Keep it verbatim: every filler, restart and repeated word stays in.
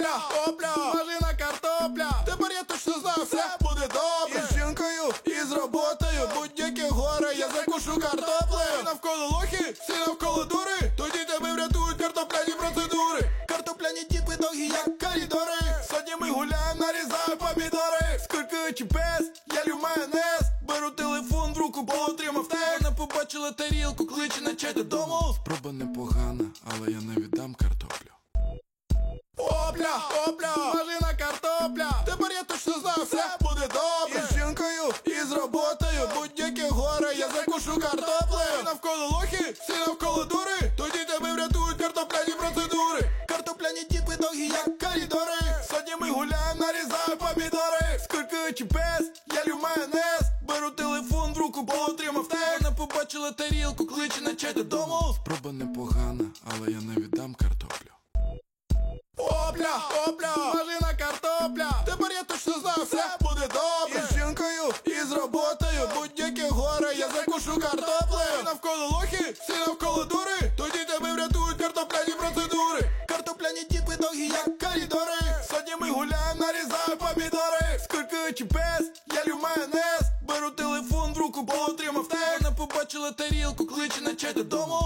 Опля, опля, смажена картопля. Тепер я точно знаю, все буде добре. І з жінкою, і з роботою. Будь-які гори, я закушу картоплею. Навколо лохи, всі навколо дури. Тоді тебе врятують картопляні процедури. Картопляні тіпи довгі, як коридори. Сьогодні ми гуляємо, нарізаю помідори. Скоркуючи пес, я лю майонез. Беру телефон в руку, бо отримав тест. Вона побачила тарілку, кличе на чай додому. Спроба непогана, але я не віддам картоплю. Опля, опля, смажена картопля. Тепер я точно знаю, все буде добре. І з жінкою, і з роботою. Будь-які гори, я закушу картоплею. Навколо лохи, всі навколо дури. Тоді тебе врятують картопляні процедури. Картопляні тіпи довгі, як коридори. Сьогодні ми гуляємо, нарізаю помідори. Скоркуючи пес, я лю майонез. Беру телефон в руку, бо отримав тест. Вона побачила тарілку, кличе на чай додому. Спроба непогана, але я не віддам картоплю. Опля, опля, смажена картопля. Тепер я точно знаю, все буде добре. І з жінкою, і з роботою. Будь-які гори, я закушу картоплею. Навколо лохи, всі навколо дури. Тоді тебе врятують картопляні процедури. Картопляні тіпи довгі, як коридори. Сьогодні ми гуляємо, нарізаю помідори. Скоркуючи пес, я лю майонез. Беру телефон в руку, бо отримав тест. Вона побачила тарілку, кличе на чай додому.